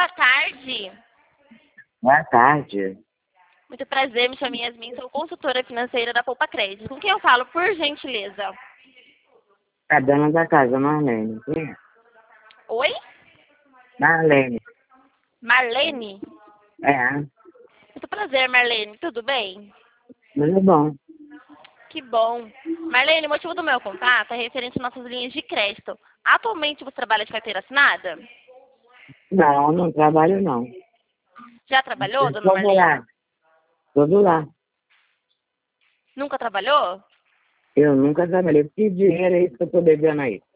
Boa tarde. Boa tarde. Muito prazer, me chamo Yasmin, sou consultora financeira da Poupa Crédito. Com quem eu falo, por gentileza? A dona da casa, Marlene. Quem é? Oi? Marlene. Marlene? É, Muito prazer, Marlene. Tudo bem? muito bom. Que bom. Marlene, o motivo do meu contato é referente às nossas linhas de crédito. Atualmente você trabalha de carteira assinada? Não, não trabalho não. Já trabalhou, Eu dona sou do Marlene? lá. Sou do lá. Nunca trabalhou? Eu nunca trabalhei. Que dinheiro é isso que eu tô devendo aí?